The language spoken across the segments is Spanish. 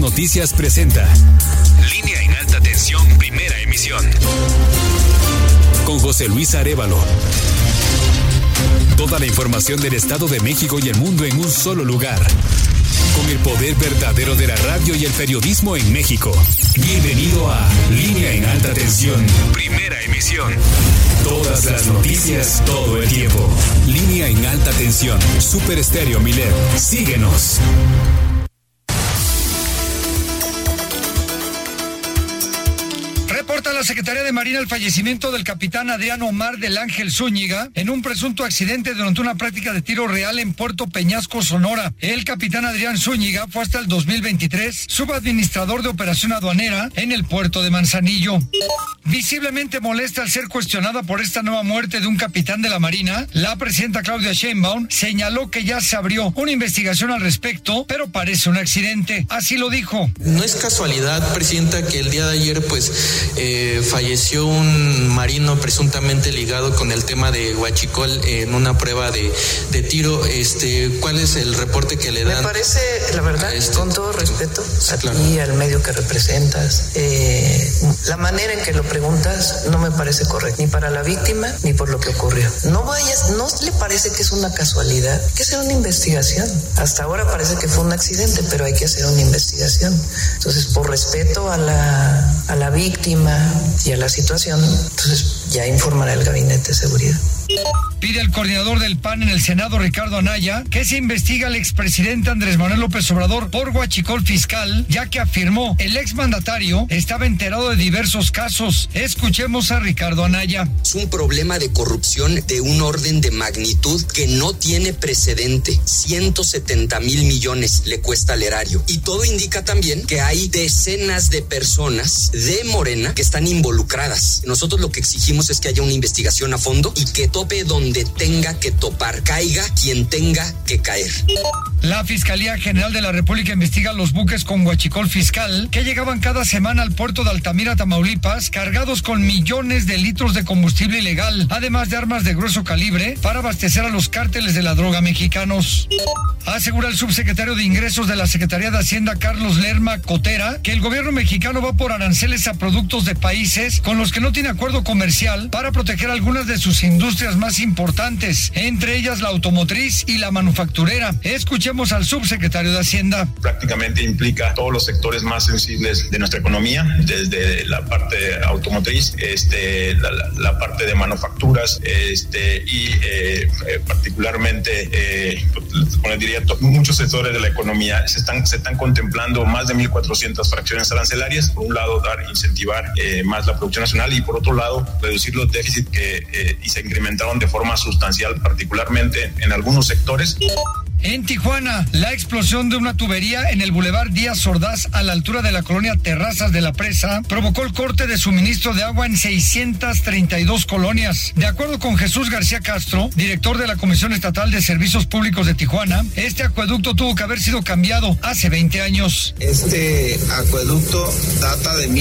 Noticias presenta Línea en Alta Tensión, primera emisión. Con José Luis Arévalo. Toda la información del Estado de México y el mundo en un solo lugar. Con el poder verdadero de la radio y el periodismo en México. Bienvenido a Línea en Alta Tensión, primera emisión. Todas las noticias, todo el tiempo. Línea en Alta Tensión, Super Estéreo Milet. Síguenos. Reporta la Secretaría de Marina el fallecimiento del capitán Adrián Omar del Ángel Zúñiga en un presunto accidente durante una práctica de tiro real en Puerto Peñasco, Sonora. El capitán Adrián Zúñiga fue hasta el 2023 subadministrador de operación aduanera en el puerto de Manzanillo. Visiblemente molesta al ser cuestionada por esta nueva muerte de un capitán de la Marina, la presidenta Claudia Sheinbaum señaló que ya se abrió una investigación al respecto, pero parece un accidente. Así lo dijo. No es casualidad, presidenta, que el día de ayer falleció un marino presuntamente ligado con el tema de Huachicol en una prueba de tiro. ¿Cuál es el reporte que le dan? Me parece, la verdad, con todo respeto a ti y al medio que representas, la manera en que lo preguntas no me parece correcto, ni para la víctima ni por lo que ocurrió. No le parece que es una casualidad, hay que hacer una investigación. Hasta ahora parece que fue un accidente, pero hay que hacer una investigación. Entonces, por respeto a la víctima y a la situación, entonces ya informará el Gabinete de Seguridad. Pide al coordinador del PAN en el Senado, Ricardo Anaya, que se investigue al expresidente Andrés Manuel López Obrador por huachicol fiscal, ya que afirmó el exmandatario estaba enterado de diversos casos. Escuchemos a Ricardo Anaya. Es un problema de corrupción de un orden de magnitud que no tiene precedente. 170,000 millones le cuesta al erario. Y todo indica también que hay decenas de personas de Morena que están involucradas. Nosotros lo que exigimos es que haya una investigación a fondo y que tope donde tenga que topar, caiga quien tenga que caer. La Fiscalía General de la República investiga los buques con huachicol fiscal que llegaban cada semana al puerto de Altamira, Tamaulipas, cargados con millones de litros de combustible ilegal, además de armas de grueso calibre para abastecer a los cárteles de la droga mexicanos. Asegura el subsecretario de Ingresos de la Secretaría de Hacienda, Carlos Lerma Cotera, que el gobierno mexicano va por aranceles a productos de países con los que no tiene acuerdo comercial para proteger algunas de sus industrias más importantes, entre ellas la automotriz y la manufacturera. Escuchemos al subsecretario de Hacienda. Prácticamente implica todos los sectores más sensibles de nuestra economía, desde la parte automotriz, la parte de manufacturas, y particularmente, como diría, muchos sectores de la economía se están contemplando más de 1,400 fracciones arancelarias. Por un lado, incentivar más la producción nacional y por otro lado, reducir los déficits que y se incrementaron de forma sustancial, particularmente en algunos sectores. En Tijuana, la explosión de una tubería en el Boulevard Díaz Ordaz a la altura de la colonia Terrazas de la Presa provocó el corte de suministro de agua en 632 colonias. De acuerdo con Jesús García Castro, director de la Comisión Estatal de Servicios Públicos de Tijuana, este acueducto tuvo que haber sido cambiado hace 20 años. Este acueducto data de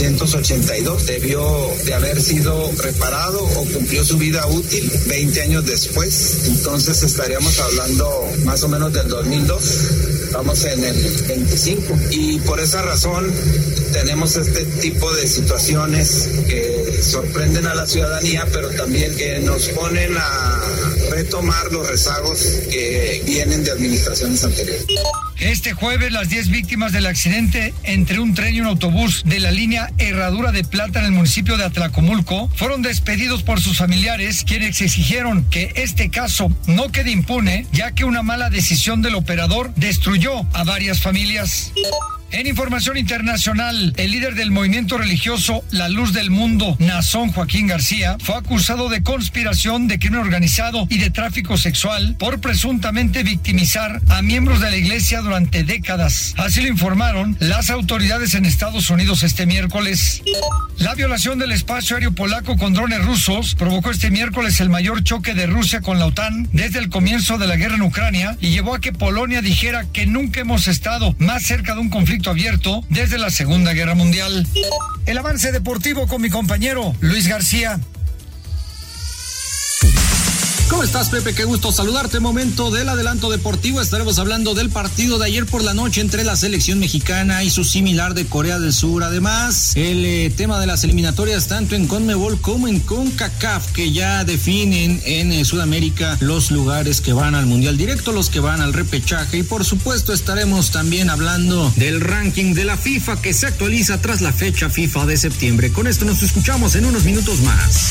1982, debió de haber sido reparado o cumplió su vida útil 20 años después, entonces estaríamos hablando más o menos del 2002, vamos en el 25 y por esa razón tenemos este tipo de situaciones que sorprenden a la ciudadanía, pero también que nos ponen a retomar los rezagos que vienen de administraciones anteriores. Este jueves, las 10 víctimas del accidente entre un tren y un autobús de la línea Herradura de Plata en el municipio de Atlacomulco fueron despedidos por sus familiares, quienes exigieron que este caso no quede impune, ya que una mala decisión del operador destruyó a varias familias. En información internacional, el líder del movimiento religioso La Luz del Mundo, Nazón Joaquín García, fue acusado de conspiración, de crimen organizado y de tráfico sexual por presuntamente victimizar a miembros de la iglesia durante décadas. Así lo informaron las autoridades en Estados Unidos este miércoles. La violación del espacio aéreo polaco con drones rusos provocó este miércoles el mayor choque de Rusia con la OTAN desde el comienzo de la guerra en Ucrania y llevó a que Polonia dijera que nunca hemos estado más cerca de un conflicto abierto desde la Segunda Guerra Mundial. El avance deportivo con mi compañero Luis García. ¿Cómo estás, Pepe? Qué gusto saludarte. Momento del adelanto deportivo. Estaremos hablando del partido de ayer por la noche entre la selección mexicana y su similar de Corea del Sur. Además, el tema de las eliminatorias tanto en CONMEBOL como en CONCACAF, que ya definen en Sudamérica los lugares que van al Mundial Directo, los que van al repechaje. Y por supuesto estaremos también hablando del ranking de la FIFA que se actualiza tras la fecha FIFA de septiembre. Con esto nos escuchamos en unos minutos más.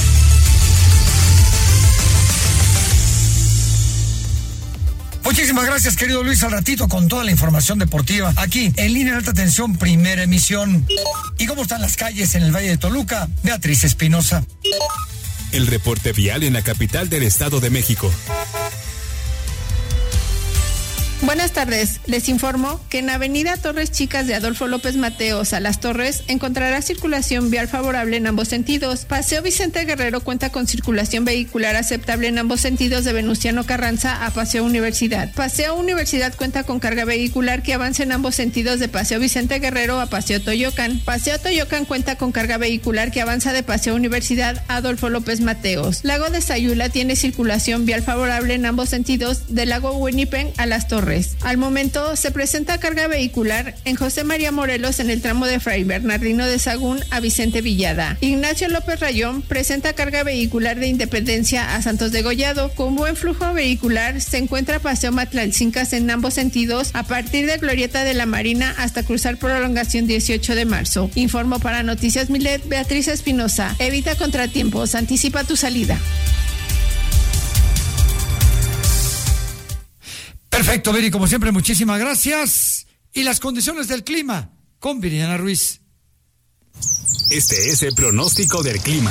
Muchísimas gracias, querido Luis. Al ratito con toda la información deportiva aquí en Línea de Alta Tensión, primera emisión. ¿Y cómo están las calles en el Valle de Toluca? Beatriz Espinosa. El reporte vial en la capital del Estado de México. Buenas tardes, les informo que en Avenida Torres Chicas de Adolfo López Mateos a Las Torres encontrará circulación vial favorable en ambos sentidos. Paseo Vicente Guerrero cuenta con circulación vehicular aceptable en ambos sentidos de Venustiano Carranza a Paseo Universidad. Paseo Universidad cuenta con carga vehicular que avanza en ambos sentidos de Paseo Vicente Guerrero a Paseo Toyocan. Paseo Toyocan cuenta con carga vehicular que avanza de Paseo Universidad a Adolfo López Mateos. Lago de Sayula tiene circulación vial favorable en ambos sentidos del Lago Huenipen a Las Torres. Al momento se presenta carga vehicular en José María Morelos en el tramo de Fray Bernardino de Sahagún a Vicente Villada. Ignacio López Rayón presenta carga vehicular de Independencia a Santos de Gollado. Con buen flujo vehicular se encuentra Paseo Matlalcincas en ambos sentidos a partir de Glorieta de la Marina hasta cruzar Prolongación 18 de marzo. Informo para Noticias Milet, Beatriz Espinosa. Evita contratiempos, anticipa tu salida. Perfecto, Viri, como siempre, muchísimas gracias. Y las condiciones del clima con Viridiana Ruiz. Este es el pronóstico del clima.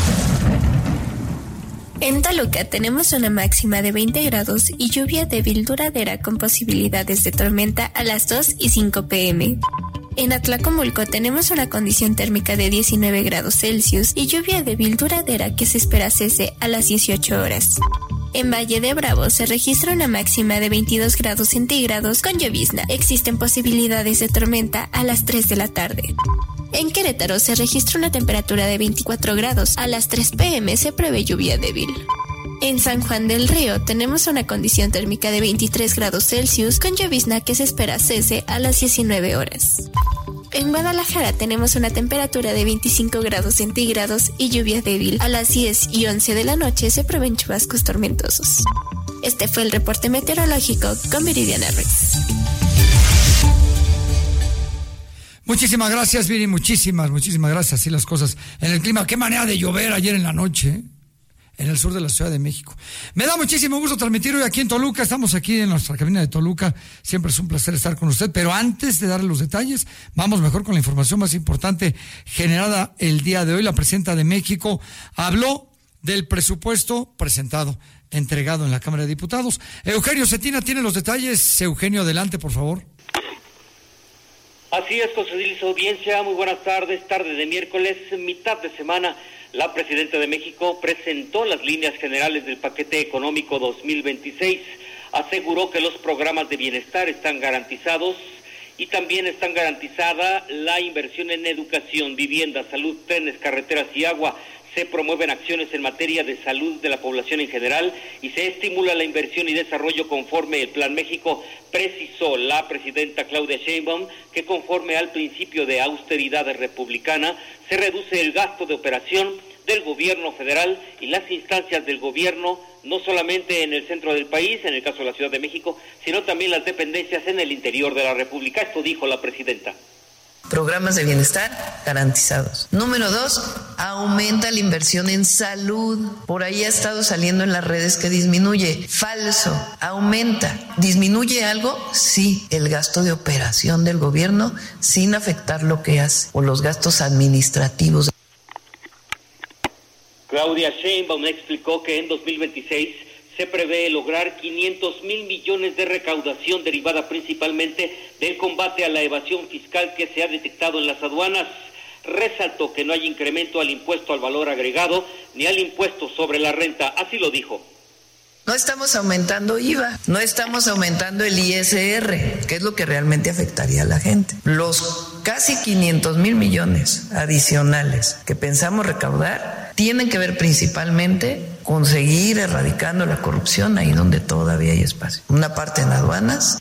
En Toluca tenemos una máxima de 20 grados y lluvia débil duradera con posibilidades de tormenta a las 2 y 5 p.m. En Atlacomulco tenemos una condición térmica de 19 grados Celsius y lluvia débil duradera que se espera cese a las 18 horas. En Valle de Bravo se registra una máxima de 22 grados centígrados con llovizna. Existen posibilidades de tormenta a las 3 de la tarde. En Querétaro se registra una temperatura de 24 grados. A las 3 p.m. se prevé lluvia débil. En San Juan del Río tenemos una condición térmica de 23 grados Celsius con llovizna que se espera cese a las 19 horas. En Guadalajara tenemos una temperatura de 25 grados centígrados y lluvia débil. A las 10 y 11 de la noche se prevén chubascos tormentosos. Este fue el reporte meteorológico con Viridiana Ruiz. Muchísimas gracias, Viri, muchísimas gracias. Así las cosas en el clima. Qué manera de llover ayer en la noche, ¿eh? En el sur de la Ciudad de México. Me da muchísimo gusto transmitir hoy aquí en Toluca. Estamos aquí en nuestra cabina de Toluca. Siempre es un placer estar con usted. Pero antes de darle los detalles, vamos mejor con la información más importante generada el día de hoy. La presidenta de México habló del presupuesto presentado, entregado en la Cámara de Diputados. Eugenio Cetina tiene los detalles. Eugenio, adelante, por favor. Así es, José Luis Audiencia. Muy buenas tardes. Tarde de miércoles, mitad de semana. La presidenta de México presentó las líneas generales del paquete económico 2026, aseguró que los programas de bienestar están garantizados y también están garantizada la inversión en educación, vivienda, salud, trenes, carreteras y agua. Se promueven acciones en materia de salud de la población en general y se estimula la inversión y desarrollo conforme el Plan México. Precisó la presidenta Claudia Sheinbaum que conforme al principio de austeridad republicana se reduce el gasto de operación del gobierno federal y las instancias del gobierno, no solamente en el centro del país, en el caso de la Ciudad de México, sino también las dependencias en el interior de la República. Esto dijo la presidenta. Programas de bienestar garantizados. Número 2, aumenta la inversión en salud. Por ahí ha estado saliendo en las redes que disminuye. Falso, aumenta. ¿Disminuye algo? Sí, el gasto de operación del gobierno sin afectar lo que hace o los gastos administrativos. Claudia Sheinbaum explicó que en 2026 se prevé lograr 500,000 millones de recaudación derivada principalmente del combate a la evasión fiscal que se ha detectado en las aduanas. Resaltó que no hay incremento al impuesto al valor agregado ni al impuesto sobre la renta, así lo dijo. No estamos aumentando IVA, no estamos aumentando el ISR, que es lo que realmente afectaría a la gente. Los casi 500,000 millones adicionales que pensamos recaudar tienen que ver principalmente con seguir erradicando la corrupción ahí donde todavía hay espacio. Una parte en aduanas.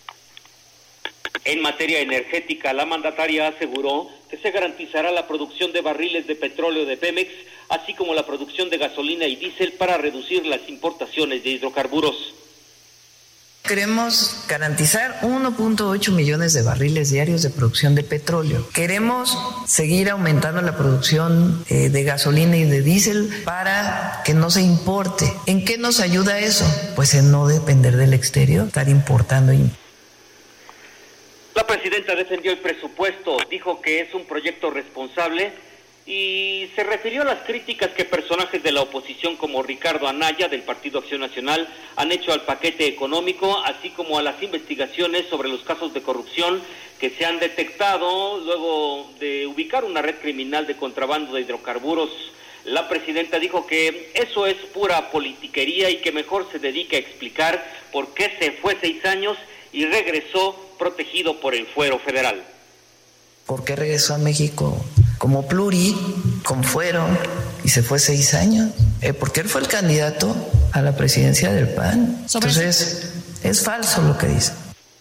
En materia energética, la mandataria aseguró que se garantizará la producción de barriles de petróleo de Pemex, así como la producción de gasolina y diésel para reducir las importaciones de hidrocarburos. Queremos garantizar 1.8 millones de barriles diarios de producción de petróleo. Queremos seguir aumentando la producción de gasolina y de diésel para que no se importe. ¿En qué nos ayuda eso? Pues en no depender del exterior, estar importando. La presidenta defendió el presupuesto, dijo que es un proyecto responsable y se refirió a las críticas que personajes de la oposición como Ricardo Anaya del Partido Acción Nacional han hecho al paquete económico, así como a las investigaciones sobre los casos de corrupción que se han detectado luego de ubicar una red criminal de contrabando de hidrocarburos. La presidenta dijo que eso es pura politiquería y que mejor se dedique a explicar por qué se fue 6 años y regresó protegido por el fuero federal. ¿Por qué regresó a México como pluri, con fuero, y se fue 6 años? Porque él fue el candidato a la presidencia del PAN. Entonces, es falso lo que dice.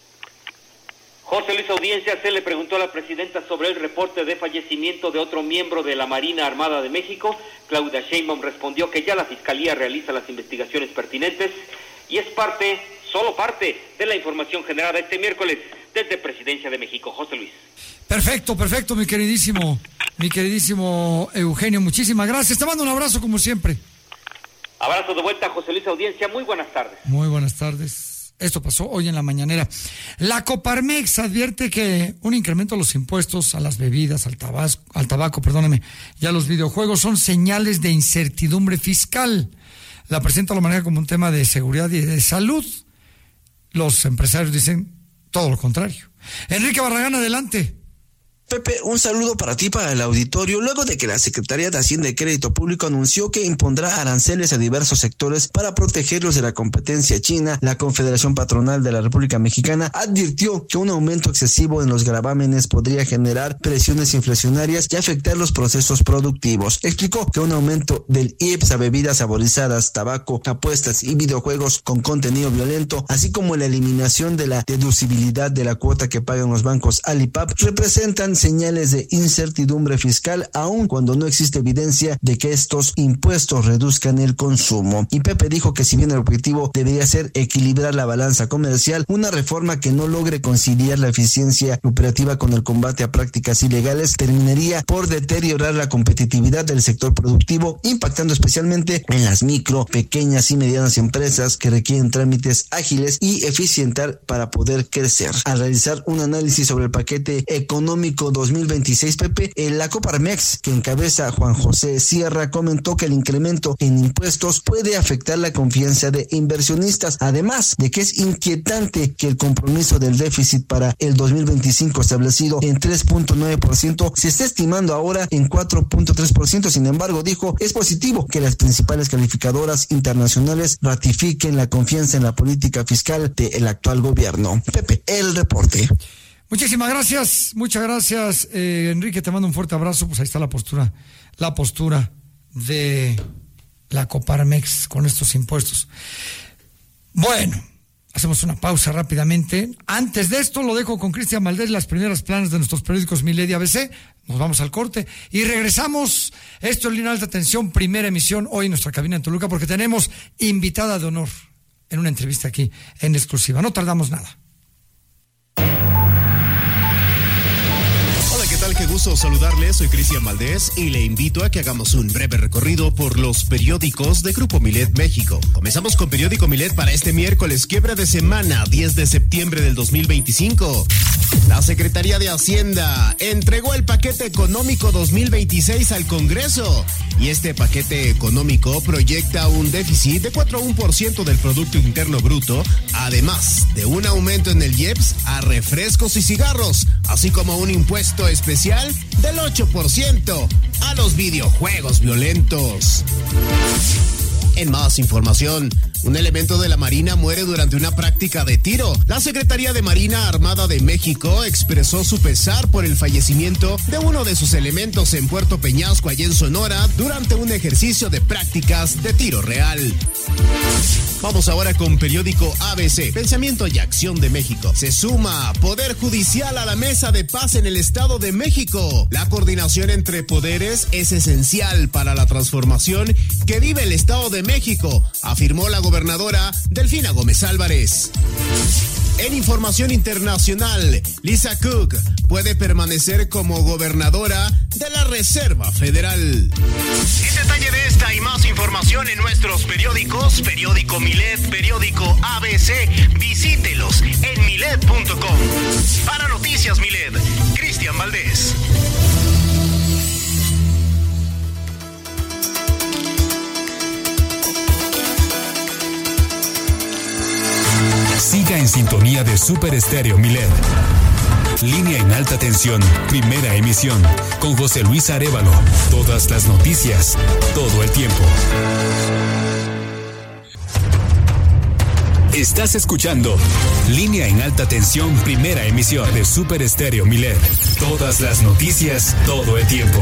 José Luis Audiencia se le preguntó a la presidenta sobre el reporte de fallecimiento de otro miembro de la Marina Armada de México. Claudia Sheinbaum respondió que ya la Fiscalía realiza las investigaciones pertinentes y es solo parte de la información generada este miércoles desde Presidencia de México. José Luis. Perfecto, mi queridísimo Eugenio, muchísimas gracias. Te mando un abrazo como siempre. Abrazo de vuelta, José Luis Audiencia, muy buenas tardes. Muy buenas tardes. Esto pasó hoy en la mañanera. La Coparmex advierte que un incremento de los impuestos a las bebidas, al tabaco, y a los videojuegos son señales de incertidumbre fiscal. La presenta lo maneja como un tema de seguridad y de salud. Los empresarios dicen todo lo contrario. Enrique Barragán, adelante. Pepe, un saludo para ti, para el auditorio. Luego de que la Secretaría de Hacienda y Crédito Público anunció que impondrá aranceles a diversos sectores para protegerlos de la competencia china, la Confederación Patronal de la República Mexicana advirtió que un aumento excesivo en los gravámenes podría generar presiones inflacionarias y afectar los procesos productivos. Explicó que un aumento del IEPS a bebidas saborizadas, tabaco, apuestas y videojuegos con contenido violento, así como la eliminación de la deducibilidad de la cuota que pagan los bancos al IPAP, representan señales de incertidumbre fiscal, aun cuando no existe evidencia de que estos impuestos reduzcan el consumo. Y Pepe dijo que si bien el objetivo debería ser equilibrar la balanza comercial, una reforma que no logre conciliar la eficiencia operativa con el combate a prácticas ilegales terminaría por deteriorar la competitividad del sector productivo, impactando especialmente en las micro, pequeñas y medianas empresas que requieren trámites ágiles y eficientar para poder crecer. Al realizar un análisis sobre el paquete económico 2026, Pepe, la Coparmex, que encabeza Juan José Sierra, comentó que el incremento en impuestos puede afectar la confianza de inversionistas, además de que es inquietante que el compromiso del déficit para el 2025 establecido en 3.9% se esté estimando ahora en 4.3%. Sin embargo, dijo, es positivo que las principales calificadoras internacionales ratifiquen la confianza en la política fiscal del actual gobierno. Pepe, el reporte. Muchísimas gracias, muchas gracias, Enrique, te mando un fuerte abrazo. Pues ahí está la postura de la Coparmex con estos impuestos. Bueno, hacemos una pausa rápidamente. Antes de esto lo dejo con Cristian Valdés, las primeras planas de nuestros periódicos Milenio y ABC. Nos vamos al corte y regresamos. Esto es Línea Alta Tensión, primera emisión, hoy en nuestra cabina en Toluca, porque tenemos invitada de honor en una entrevista aquí en exclusiva. No tardamos nada. Qué gusto saludarles, soy Cristian Valdés y le invito a que hagamos un breve recorrido por los periódicos de Grupo Milet México. Comenzamos con Periódico Milet para este miércoles, quiebra de semana, 10 de septiembre del 2025. La Secretaría de Hacienda entregó el paquete económico 2026 al Congreso y este paquete económico proyecta un déficit de 4.1% del Producto Interno Bruto, además de un aumento en el IEPS a refrescos y cigarros, así como un impuesto especial del 8% a los videojuegos violentos. En más información, un elemento de la Marina muere durante una práctica de tiro. La Secretaría de Marina Armada de México expresó su pesar por el fallecimiento de uno de sus elementos en Puerto Peñasco, allá en Sonora, durante un ejercicio de prácticas de tiro real. Vamos ahora con periódico ABC. Pensamiento y Acción de México. Se suma Poder Judicial a la mesa de paz en el Estado de México. La coordinación entre poderes es esencial para la transformación que vive el Estado de México, afirmó la gobernadora Delfina Gómez Álvarez. En información internacional, Lisa Cook puede permanecer como gobernadora de la Reserva Federal. En detalle de esta y más información en nuestros periódicos, periódico Milet, periódico ABC, visítelos en milet.com. Para Noticias Milet, Cristian Valdés. Siga en sintonía de Super Estéreo Milet. Línea en alta tensión, primera emisión, con José Luis Arévalo. Todas las noticias, todo el tiempo. Estás escuchando Línea en alta tensión, primera emisión de Super Estéreo Milet. Todas las noticias, todo el tiempo.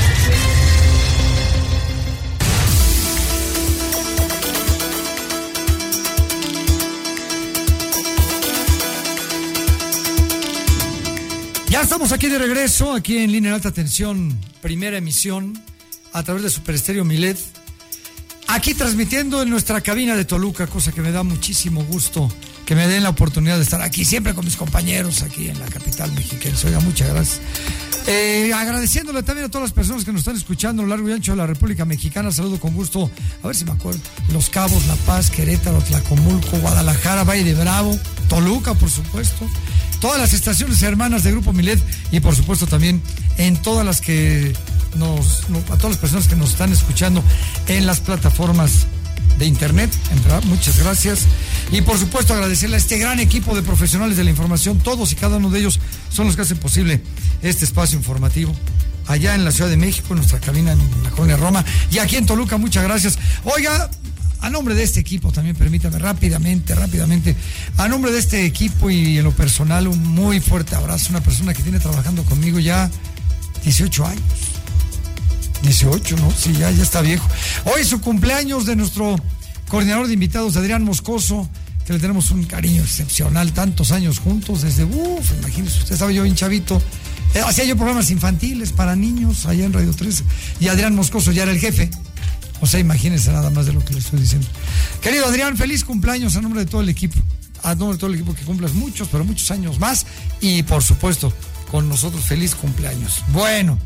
Ya estamos aquí de regreso, aquí en Línea en Alta Tensión, primera emisión, a través de Super Estéreo Milet. Aquí transmitiendo en nuestra cabina de Toluca, cosa que me da muchísimo gusto que me den la oportunidad de estar aquí, siempre con mis compañeros aquí en la capital mexiquense. Oiga, muchas gracias. Agradeciéndole también a todas las personas que nos están escuchando a lo largo y ancho de la República Mexicana. Saludo con gusto, a ver si me acuerdo, Los Cabos, La Paz, Querétaro, Tlacomulco, Guadalajara, Valle de Bravo, Toluca, por supuesto. Todas las estaciones hermanas de Grupo Milet y por supuesto también en todas las que a todas las personas que nos están escuchando en las plataformas de internet. Muchas gracias. Y por supuesto agradecerle a este gran equipo de profesionales de la información. Todos y cada uno de ellos son los que hacen posible este espacio informativo. Allá en la Ciudad de México, en nuestra cabina en la Colonia Roma. Y aquí en Toluca, muchas gracias. Oiga, a nombre de este equipo también, permítame rápidamente, a nombre de este equipo y en lo personal, un muy fuerte abrazo. Una persona que tiene trabajando conmigo ya 18 años. 18, ¿no? Sí, ya está viejo. Hoy es su cumpleaños de nuestro coordinador de invitados, Adrián Moscoso, que le tenemos un cariño excepcional, tantos años juntos, desde, imagínese, usted sabe, yo bien chavito, hacía yo programas infantiles para niños allá en Radio 13, y Adrián Moscoso ya era el jefe. O sea, imagínense nada más de lo que le estoy diciendo. Querido Adrián, feliz cumpleaños a nombre de todo el equipo. A nombre de todo el equipo, que cumplas muchos, pero muchos años más. Y por supuesto, con nosotros, feliz cumpleaños. Bueno,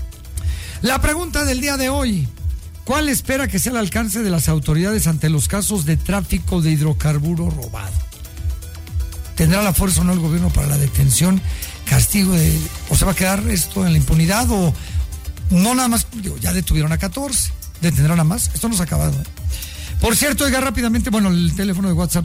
la pregunta del día de hoy: ¿cuál espera que sea el alcance de las autoridades ante los casos de tráfico de hidrocarburo robado? ¿Tendrá la fuerza o no el gobierno para la detención, castigo o se va a quedar esto en la impunidad? O no, nada más, ya detuvieron a 14. ¿Detendrán a más? Esto no se ha acabado. Por cierto, oiga rápidamente, el teléfono de WhatsApp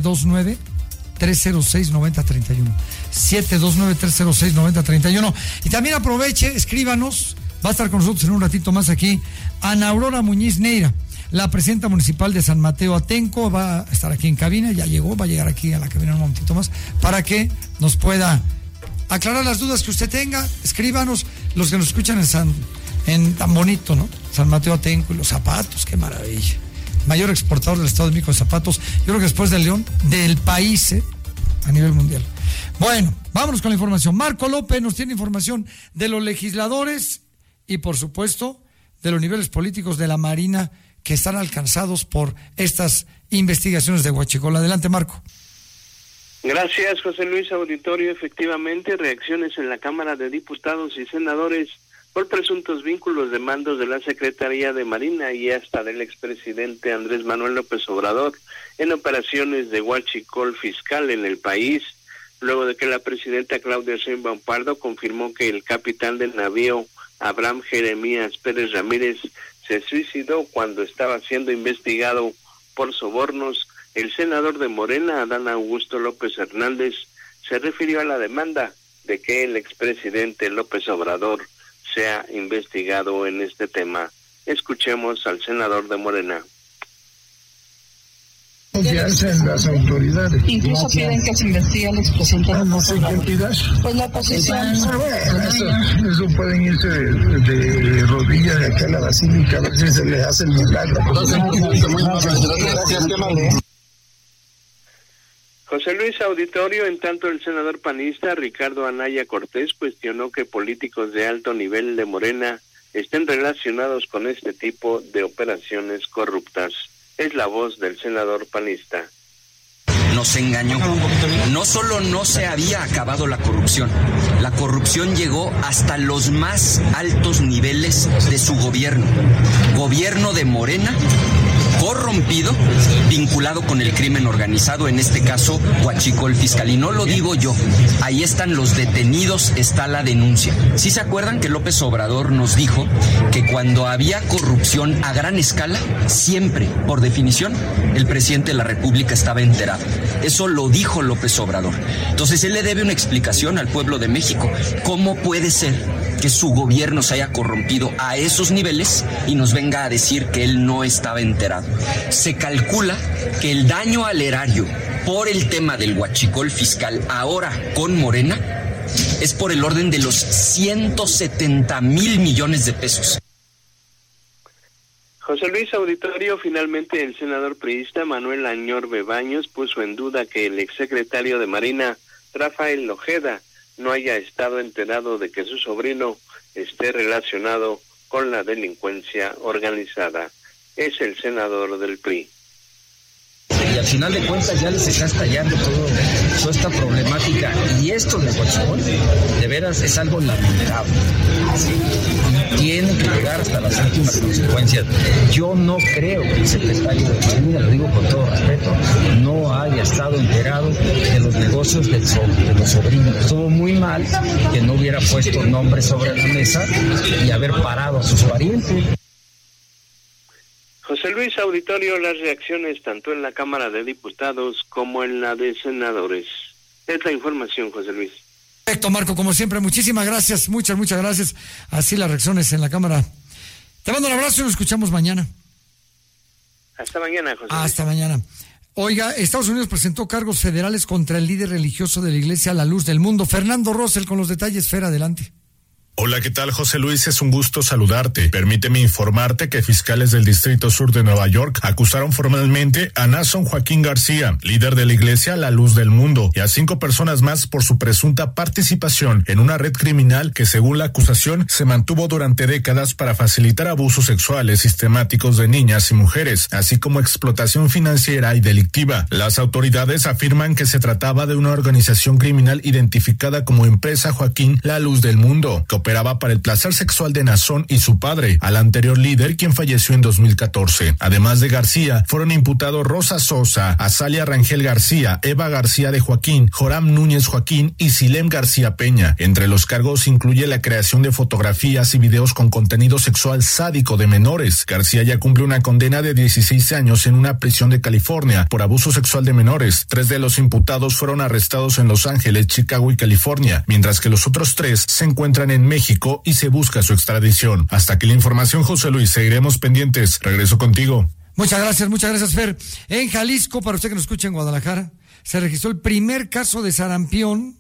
729-306-9031. 729-306-9031. Y también aproveche, escríbanos, va a estar con nosotros en un ratito más aquí, Ana Aurora Muñiz Neira, la presidenta municipal de San Mateo Atenco, va a estar aquí en cabina, ya llegó, va a llegar aquí a la cabina un momentito más, para que nos pueda aclarar las dudas que usted tenga. Escríbanos, los que nos escuchan en tan bonito, ¿no? San Mateo Atenco y los zapatos, qué maravilla. Mayor exportador del Estado de México de zapatos, yo creo que después del León, del país, a nivel mundial. Bueno, vámonos con la información. Marco López nos tiene información de los legisladores y, por supuesto, de los niveles políticos de la Marina que están alcanzados por estas investigaciones de Huachicol. Adelante, Marco. Gracias, José Luis. Auditorio, efectivamente, reacciones en la Cámara de Diputados y Senadores por presuntos vínculos de mandos de la Secretaría de Marina y hasta del expresidente Andrés Manuel López Obrador en operaciones de huachicol fiscal en el país, luego de que la presidenta Claudia Sheinbaum Pardo confirmó que el capitán del navío Abraham Jeremías Pérez Ramírez se suicidó cuando estaba siendo investigado por sobornos. El senador de Morena, Adán Augusto López Hernández, se refirió a la demanda de que el expresidente López Obrador sea investigado en este tema. Escuchemos al senador de Morena. Confianza en las autoridades. Incluso piden que se investigue al expresidente. No sé qué pidas. Pues la oposición. Eso pueden irse de rodillas de acá a la basílica, a ver si se les hace el milagro. José Luis Auditorio, en tanto el senador panista Ricardo Anaya Cortés cuestionó que políticos de alto nivel de Morena estén relacionados con este tipo de operaciones corruptas. Es la voz del senador panista. Nos engañó. No solo no se había acabado la corrupción llegó hasta los más altos niveles de su gobierno. Gobierno de Morena, corrompido, vinculado con el crimen organizado, en este caso Huachicol Fiscal. Y no lo digo yo, ahí están los detenidos, está la denuncia. ¿Sí se acuerdan que López Obrador nos dijo que cuando había corrupción a gran escala, siempre, por definición, el presidente de la República estaba enterado? Eso lo dijo López Obrador. Entonces él le debe una explicación al pueblo de México. ¿Cómo puede ser que su gobierno se haya corrompido a esos niveles y nos venga a decir que él no estaba enterado? Se calcula que el daño al erario por el tema del huachicol fiscal ahora con Morena es por el orden de los 170,000 millones de pesos. José Luis Auditorio, finalmente el senador priista Manuel Añorbe Baños puso en duda que el exsecretario de Marina, Rafael Ojeda, no haya estado enterado de que su sobrino esté relacionado con la delincuencia organizada. Es el senador del PRI. Y al final de cuentas ya les está estallando toda esta problemática. Y esto de Huachicol, de veras, es algo lamentable. ¿Sí? Y tiene que llegar hasta las últimas consecuencias. Yo no creo que el secretario de Marina, lo digo con todo respeto, no haya estado enterado de los negocios de los sobrinos. Estuvo muy mal que no hubiera puesto nombres sobre la mesa y haber parado a sus parientes. José Luis Auditorio, las reacciones tanto en la Cámara de Diputados como en la de Senadores. Es la información, José Luis. Perfecto, Marco, como siempre, muchísimas gracias, muchas gracias. Así las reacciones en la Cámara. Te mando un abrazo y nos escuchamos mañana. Hasta mañana, José Luis. Hasta mañana. Oiga, Estados Unidos presentó cargos federales contra el líder religioso de la Iglesia La Luz del Mundo. Fernando Rosell con los detalles. Fer, adelante. Hola, ¿qué tal, José Luis? Es un gusto saludarte. Permíteme informarte que fiscales del Distrito Sur de Nueva York acusaron formalmente a Nason Joaquín García, líder de la Iglesia La Luz del Mundo, y a 5 personas más por su presunta participación en una red criminal que, según la acusación, se mantuvo durante décadas para facilitar abusos sexuales sistemáticos de niñas y mujeres, así como explotación financiera y delictiva. Las autoridades afirman que se trataba de una organización criminal identificada como Empresa Joaquín La Luz del Mundo, que operaba para el placer sexual de Nason y su padre, al anterior líder, quien falleció en 2014. Además de García, fueron imputados Rosa Sosa, Azalia Rangel García, Eva García de Joaquín, Joram Núñez Joaquín y Silem García Peña. Entre los cargos incluye la creación de fotografías y videos con contenido sexual sádico de menores. García ya cumple una condena de 16 años en una prisión de California por abuso sexual de menores. 3 de los imputados fueron arrestados en Los Ángeles, Chicago y California, mientras que los otros 3 se encuentran en México y se busca su extradición. Hasta aquí la información, José Luis. Seguiremos pendientes. Regreso contigo. Muchas gracias, Fer. En Jalisco, para usted que nos escucha en Guadalajara, se registró el primer caso de sarampión.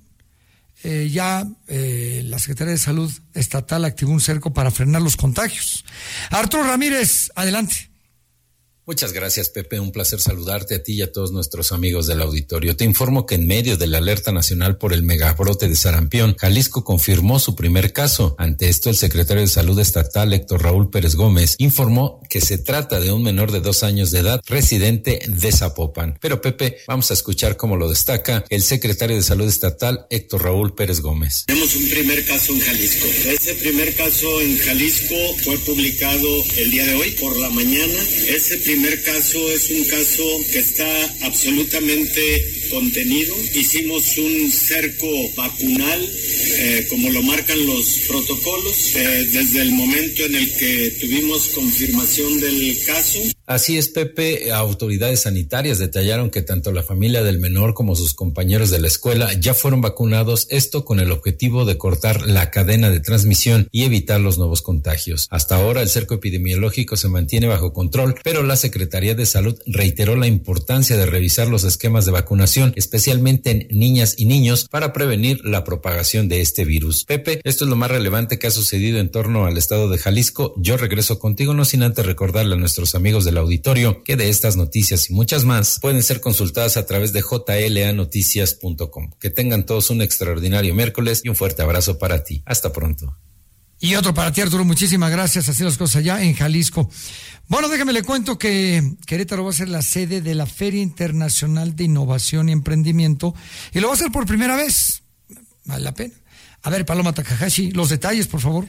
La Secretaría de Salud Estatal activó un cerco para frenar los contagios. Arturo Ramírez, adelante. Muchas gracias, Pepe. Un placer saludarte a ti y a todos nuestros amigos del auditorio. Te informo que en medio de la alerta nacional por el megabrote de sarampión, Jalisco confirmó su primer caso. Ante esto, el secretario de Salud Estatal, Héctor Raúl Pérez Gómez, informó que se trata de un menor de 2 años de edad, residente de Zapopan. Pero, Pepe, vamos a escuchar cómo lo destaca el secretario de Salud Estatal, Héctor Raúl Pérez Gómez. Tenemos un primer caso en Jalisco. Ese primer caso en Jalisco fue publicado el día de hoy por la mañana. Ese primer caso es un caso que está absolutamente contenido. Hicimos un cerco vacunal, como lo marcan los protocolos, desde el momento en el que tuvimos confirmación del caso. Así es, Pepe. Autoridades sanitarias detallaron que tanto la familia del menor como sus compañeros de la escuela ya fueron vacunados, esto con el objetivo de cortar la cadena de transmisión y evitar los nuevos contagios. Hasta ahora el cerco epidemiológico se mantiene bajo control, pero la Secretaría de Salud reiteró la importancia de revisar los esquemas de vacunación, especialmente en niñas y niños, para prevenir la propagación de este virus. Pepe, esto es lo más relevante que ha sucedido en torno al estado de Jalisco. Yo regreso contigo, no sin antes recordarle a nuestros amigos del auditorio que de estas noticias y muchas más pueden ser consultadas a través de jlanoticias.com. Que tengan todos un extraordinario miércoles y un fuerte abrazo para ti. Hasta pronto. Y otro para ti, Arturo, muchísimas gracias. Así las cosas allá en Jalisco. Bueno, déjame le cuento que Querétaro va a ser la sede de la Feria Internacional de Innovación y Emprendimiento y lo va a hacer por primera vez. Vale la pena. A ver, Paloma Takahashi, los detalles, por favor.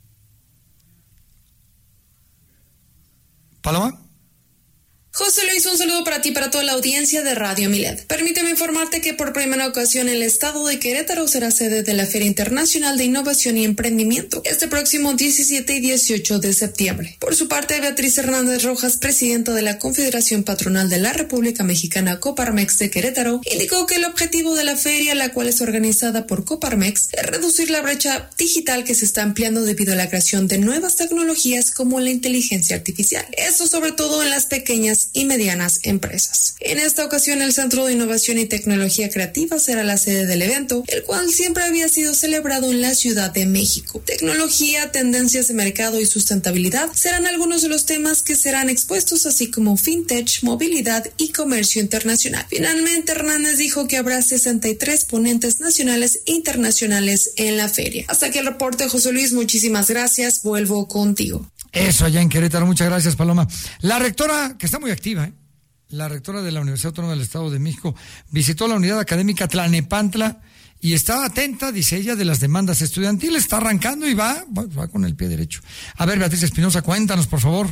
Paloma. José Luis, un saludo para ti y para toda la audiencia de Radio Milet. Permíteme informarte que por primera ocasión el estado de Querétaro será sede de la Feria Internacional de Innovación y Emprendimiento este próximo 17 y 18 de septiembre. Por su parte, Beatriz Hernández Rojas, presidenta de la Confederación Patronal de la República Mexicana Coparmex de Querétaro, indicó que el objetivo de la feria, la cual es organizada por Coparmex, es reducir la brecha digital que se está ampliando debido a la creación de nuevas tecnologías como la inteligencia artificial. Esto sobre todo en las pequeñas y medianas empresas. En esta ocasión, el Centro de Innovación y Tecnología Creativa será la sede del evento, el cual siempre había sido celebrado en la Ciudad de México. Tecnología, tendencias de mercado y sustentabilidad serán algunos de los temas que serán expuestos, así como fintech, movilidad y comercio internacional. Finalmente, Hernández dijo que habrá 63 ponentes nacionales e internacionales en la feria. Hasta aquí el reporte, José Luis. Muchísimas gracias. Vuelvo contigo. Eso, allá en Querétaro. Muchas gracias, Paloma. La rectora, que está muy activa, la rectora de la Universidad Autónoma del Estado de México, visitó la unidad académica Tlalnepantla y está atenta, dice ella, de las demandas estudiantiles. Está arrancando y va con el pie derecho. A ver, Beatriz Espinosa, cuéntanos, por favor.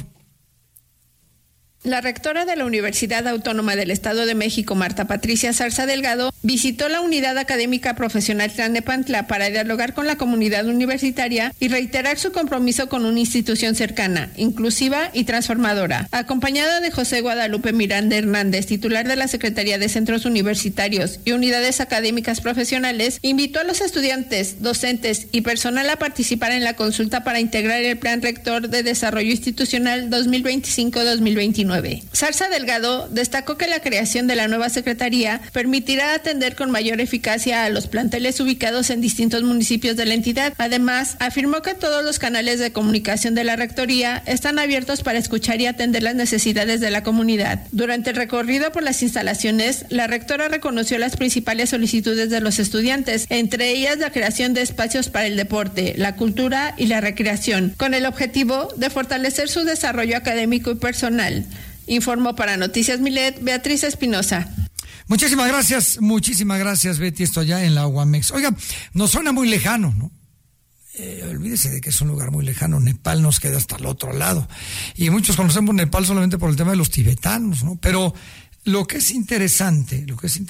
La rectora de la Universidad Autónoma del Estado de México, Marta Patricia Zarza Delgado, visitó la Unidad Académica Profesional Tlalnepantla para dialogar con la comunidad universitaria y reiterar su compromiso con una institución cercana, inclusiva y transformadora. Acompañada de José Guadalupe Miranda Hernández, titular de la Secretaría de Centros Universitarios y Unidades Académicas Profesionales, invitó a los estudiantes, docentes y personal a participar en la consulta para integrar el Plan Rector de Desarrollo Institucional 2025-2029. Zarza Delgado destacó que la creación de la nueva secretaría permitirá atender con mayor eficacia a los planteles ubicados en distintos municipios de la entidad. Además, afirmó que todos los canales de comunicación de la rectoría están abiertos para escuchar y atender las necesidades de la comunidad. Durante el recorrido por las instalaciones, la rectora reconoció las principales solicitudes de los estudiantes, entre ellas la creación de espacios para el deporte, la cultura y la recreación, con el objetivo de fortalecer su desarrollo académico y personal. Informó para Noticias Milet, Beatriz Espinosa. Muchísimas gracias, Betty, esto allá en la UAMEX. Oiga, nos suena muy lejano, ¿no? Olvídese de que es un lugar muy lejano. Nepal nos queda hasta el otro lado. Y muchos conocemos Nepal solamente por el tema de los tibetanos, ¿no? Pero lo que es interesante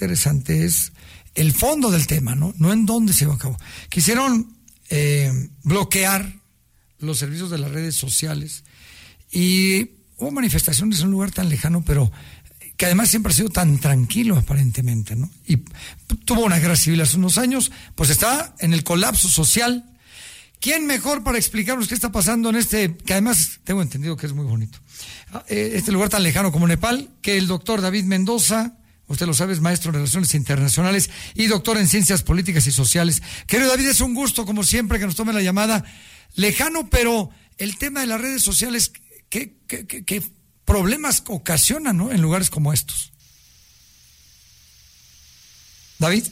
es el fondo del tema, ¿no? No en dónde se llevó a cabo. Quisieron bloquear los servicios de las redes sociales y hubo manifestaciones en un lugar tan lejano, pero que además siempre ha sido tan tranquilo aparentemente, ¿no? Y tuvo una guerra civil hace unos años, pues está en el colapso social. ¿Quién mejor para explicarnos qué está pasando en este, que además tengo entendido que es muy bonito, este lugar tan lejano como Nepal, que el doctor David Mendoza? Usted lo sabe, es maestro en Relaciones Internacionales y doctor en Ciencias Políticas y Sociales. Querido David, es un gusto, como siempre, que nos tome la llamada. Lejano, pero el tema de las redes sociales, ¿qué problemas ocasionan, ¿no?, en lugares como estos? ¿David?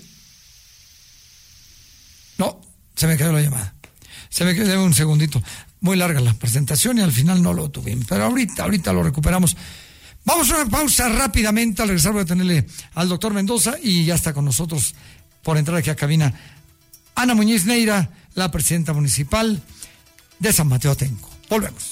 No, se me quedó la llamada. Se me quedó un segundito. Muy larga la presentación y al final no lo tuvimos. Pero ahorita lo recuperamos. Vamos a una pausa rápidamente. Al regresar voy a tenerle al doctor Mendoza y ya está con nosotros por entrar aquí a cabina Ana Muñiz Neira, la presidenta municipal de San Mateo Atenco. Volvemos.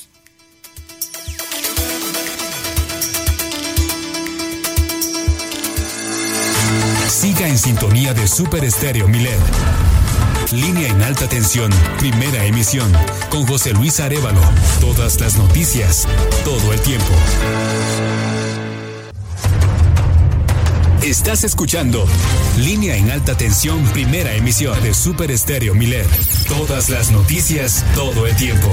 Siga en sintonía de Super Estéreo Milet. Línea en alta tensión, primera emisión, con José Luis Arévalo. Todas las noticias, todo el tiempo. Estás escuchando Línea en alta tensión, primera emisión de Super Estéreo Milet. Todas las noticias, todo el tiempo.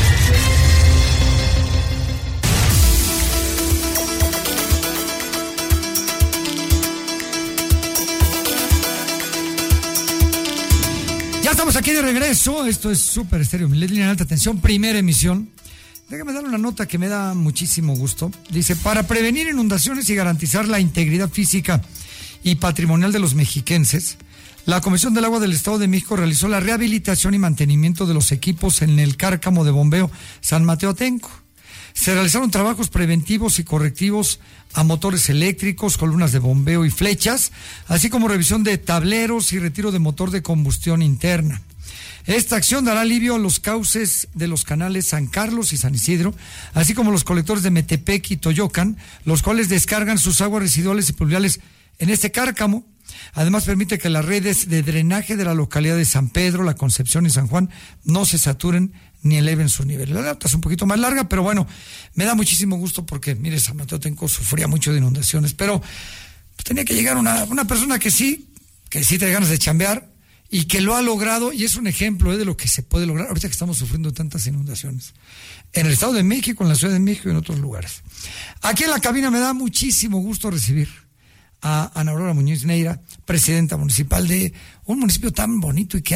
Ya estamos aquí de regreso. Esto es Super Estéreo Milet, Línea en alta tensión, primera emisión. Déjame dar una nota que me da muchísimo gusto. Dice, para prevenir inundaciones y garantizar la integridad física y patrimonial de los mexiquenses, la Comisión del Agua del Estado de México realizó la rehabilitación y mantenimiento de los equipos en el cárcamo de bombeo San Mateo Atenco. Se realizaron trabajos preventivos y correctivos a motores eléctricos, columnas de bombeo y flechas, así como revisión de tableros y retiro de motor de combustión interna. Esta acción dará alivio a los cauces de los canales San Carlos y San Isidro, así como los colectores de Metepec y Toyocan, los cuales descargan sus aguas residuales y pluviales en este cárcamo. Además, permite que las redes de drenaje de la localidad de San Pedro, La Concepción y San Juan no se saturen ni eleven su nivel. La nota es un poquito más larga, pero bueno, me da muchísimo gusto porque, mire, San Mateo Atenco sufría mucho de inundaciones, pero tenía que llegar una persona que sí trae ganas de chambear, y que lo ha logrado, y es un ejemplo de lo que se puede lograr ahorita que estamos sufriendo tantas inundaciones en el Estado de México, en la Ciudad de México y en otros lugares. Aquí en la cabina me da muchísimo gusto recibir a Ana Aurora Muñoz Neira, presidenta municipal de un municipio tan bonito y que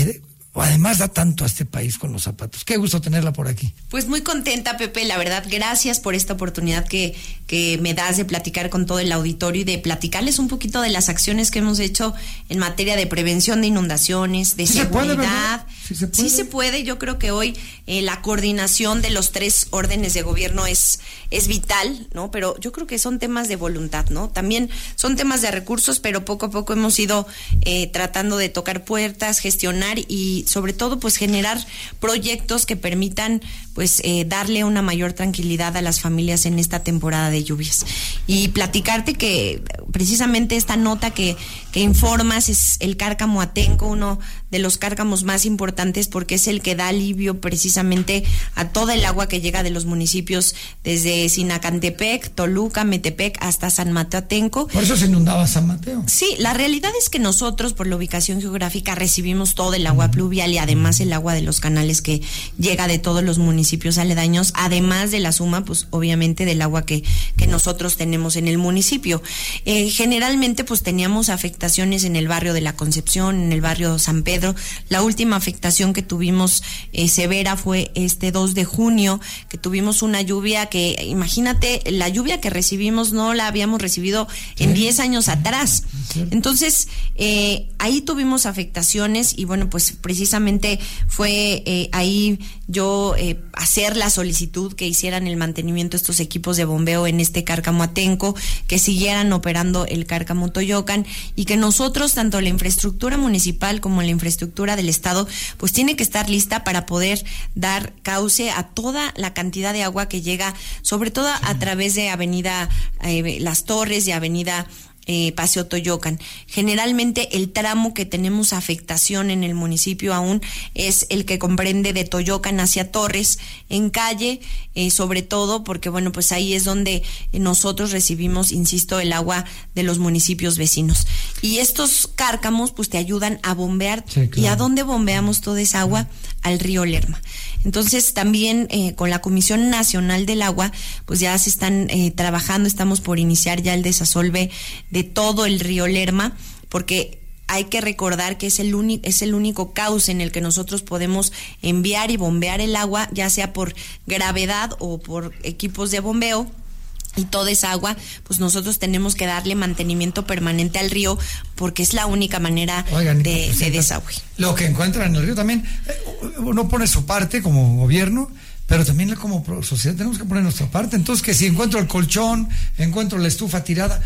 además da tanto a este país con los zapatos. Qué gusto tenerla por aquí. Pues muy contenta, Pepe, la verdad, gracias por esta oportunidad que me das de platicar con todo el auditorio y de platicarles un poquito de las acciones que hemos hecho en materia de prevención de inundaciones, de seguridad. Sí se puede. Yo creo que hoy la coordinación de los 3 órdenes de gobierno es vital, ¿no? Pero yo creo que son temas de voluntad, ¿no? También son temas de recursos, pero poco a poco hemos ido tratando de tocar puertas, gestionar y sobre todo pues generar proyectos que permitan pues darle una mayor tranquilidad a las familias en esta temporada de lluvias. Y platicarte que precisamente esta nota que informas es el cárcamo Atenco, uno de los cárcamos más importantes porque es el que da alivio precisamente a toda el agua que llega de los municipios desde Sinacantepec, Toluca, Metepec hasta San Mateo Atenco. Por eso se inundaba San Mateo. Sí, la realidad es que nosotros por la ubicación geográfica recibimos todo el agua pluvial y además el agua de los canales que llega de todos los municipios aledaños, además de la suma, pues obviamente del agua que nosotros tenemos en el municipio. Generalmente pues teníamos afectaciones en el barrio de La Concepción, en el barrio San Pedro. La última afectación que tuvimos severa fue este 2 de junio, que tuvimos una lluvia que, imagínate, la lluvia que recibimos no la habíamos recibido en 10 años atrás. Entonces, ahí tuvimos afectaciones y bueno, pues precisamente fue ahí yo hacer la solicitud que hicieran el mantenimiento de estos equipos de bombeo en este cárcamo Atenco, que siguieran operando el cárcamo Toyocan y que nosotros, tanto la infraestructura municipal como la infraestructura del Estado, pues tiene que estar lista para poder dar cauce a toda la cantidad de agua que llega, sobre todo a través de Avenida Las Torres y Avenida Paseo Toyocan. Generalmente el tramo que tenemos afectación en el municipio aún es el que comprende de Toyocan hacia Torres en calle, sobre todo porque bueno, pues ahí es donde nosotros recibimos, insisto, el agua de los municipios vecinos. Y estos cárcamos pues te ayudan a bombear. Sí, claro. ¿Y a dónde bombeamos toda esa agua? Al río Lerma. Entonces también con la Comisión Nacional del Agua pues ya se están trabajando, estamos por iniciar ya el desasolve de todo el río Lerma, porque hay que recordar que es el único cauce en el que nosotros podemos enviar y bombear el agua, ya sea por gravedad o por equipos de bombeo. Y toda esa agua, pues nosotros tenemos que darle mantenimiento permanente al río porque es la única manera de desagüe. Lo que encuentran en el río también, uno pone su parte como gobierno, pero también como sociedad tenemos que poner nuestra parte. Entonces, que si encuentro el colchón, encuentro la estufa tirada,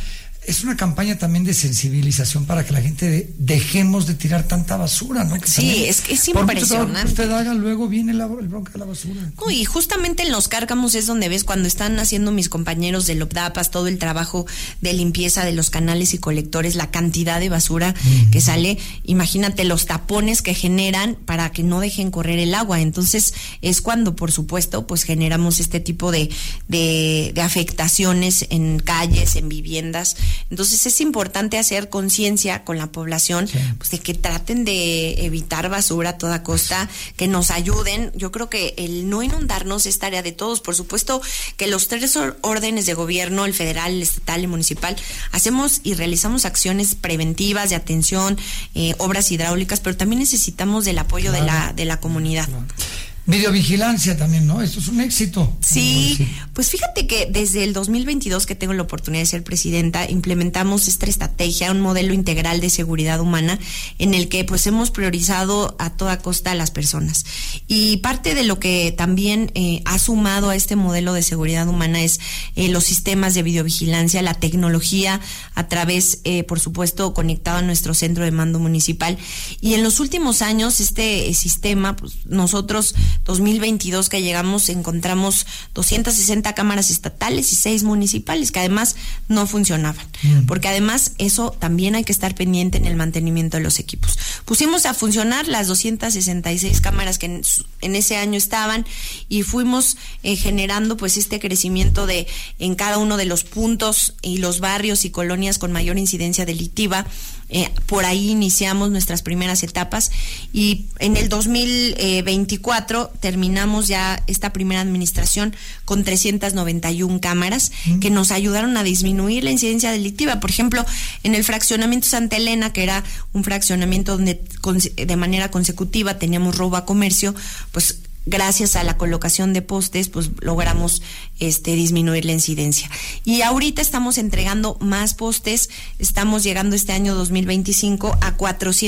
es una campaña también de sensibilización para que la gente dejemos de tirar tanta basura, ¿no? Que sí, es impresionante. Por usted haga, luego viene el bronca de la basura. No, y justamente en los Cárcamos es donde ves cuando están haciendo mis compañeros de Lopdapas todo el trabajo de limpieza de los canales y colectores, la cantidad de basura que sale, imagínate los tapones que generan para que no dejen correr el agua. Entonces es cuando, por supuesto, pues generamos este tipo de afectaciones en calles, en viviendas. Entonces es importante hacer conciencia con la población, pues de que traten de evitar basura a toda costa, que nos ayuden. Yo creo que el no inundarnos es tarea de todos. Por supuesto que los 3 órdenes de gobierno, el federal, el estatal y municipal, hacemos y realizamos acciones preventivas de atención, obras hidráulicas, pero también necesitamos del apoyo de la comunidad. Videovigilancia también, ¿no? Esto es un éxito. Sí, pues fíjate que desde el 2022 que tengo la oportunidad de ser presidenta, implementamos esta estrategia, un modelo integral de seguridad humana en el que pues hemos priorizado a toda costa a las personas. Y parte de lo que también ha sumado a este modelo de seguridad humana es los sistemas de videovigilancia, la tecnología a través, por supuesto, conectado a nuestro centro de mando municipal. Y en los últimos años este sistema, pues nosotros 2022 que llegamos encontramos 260 cámaras estatales y 6 municipales que además no funcionaban, porque además eso también hay que estar pendiente en el mantenimiento de los equipos. Pusimos a funcionar las 266 cámaras que en ese año estaban y fuimos generando pues este crecimiento en cada uno de los puntos y los barrios y colonias con mayor incidencia delictiva. Por ahí iniciamos nuestras primeras etapas y en el 2024 terminamos ya esta primera administración con 391 cámaras que nos ayudaron a disminuir la incidencia delictiva. Por ejemplo, en el fraccionamiento Santa Elena, que era un fraccionamiento donde de manera consecutiva teníamos robo a comercio, pues gracias a la colocación de postes, pues logramos disminuir la incidencia. Y ahorita estamos entregando más postes, estamos llegando este año 2025 a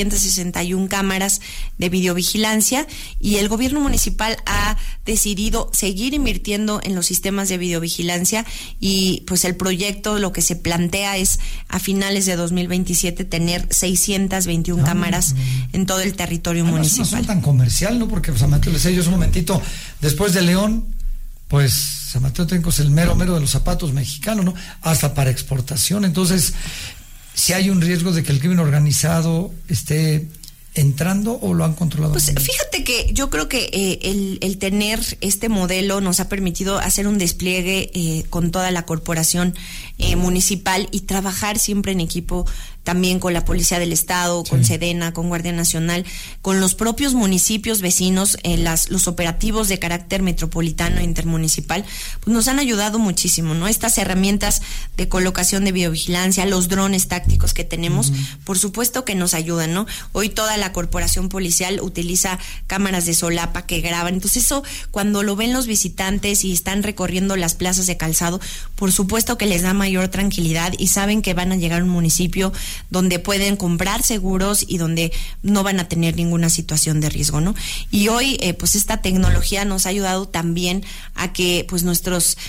461 cámaras de videovigilancia y el gobierno municipal ha decidido seguir invirtiendo en los sistemas de videovigilancia y pues el proyecto lo que se plantea es a finales de 2027 tener 621 cámaras en todo el territorio municipal. No son tan comercial, ¿no? Porque San Mateo, les sé yo un momentito, después de León, pues San Mateo Atenco es el mero de los zapatos mexicanos, ¿no? Hasta para exportación. Entonces, si hay un riesgo de que el crimen organizado esté entrando o lo han controlado? Pues fíjate que yo creo que el tener este modelo nos ha permitido hacer un despliegue con toda la corporación municipal y trabajar siempre en equipo también con la Policía del Estado, con Sedena, con Guardia Nacional, con los propios municipios vecinos, los operativos de carácter metropolitano e intermunicipal, pues nos han ayudado muchísimo, ¿no? Estas herramientas de colocación de videovigilancia, los drones tácticos que tenemos, por supuesto que nos ayudan, ¿no? Hoy toda la corporación policial utiliza cámaras de solapa que graban, entonces eso cuando lo ven los visitantes y están recorriendo las plazas de calzado, por supuesto que les da mayor tranquilidad y saben que van a llegar a un municipio donde pueden comprar seguros y donde no van a tener ninguna situación de riesgo, ¿no? Y hoy, pues esta tecnología nos ha ayudado también a que, pues nuestros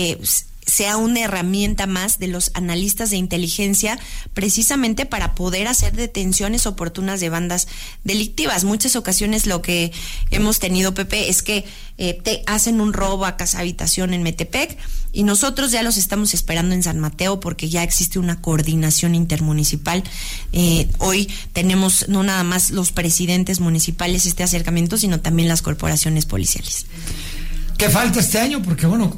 sea una herramienta más de los analistas de inteligencia precisamente para poder hacer detenciones oportunas de bandas delictivas. Muchas ocasiones lo que hemos tenido, Pepe, es que te hacen un robo a casa habitación en Metepec y nosotros ya los estamos esperando en San Mateo porque ya existe una coordinación intermunicipal. Hoy tenemos no nada más los presidentes municipales este acercamiento, sino también las corporaciones policiales. ¿Qué falta este año? Porque bueno,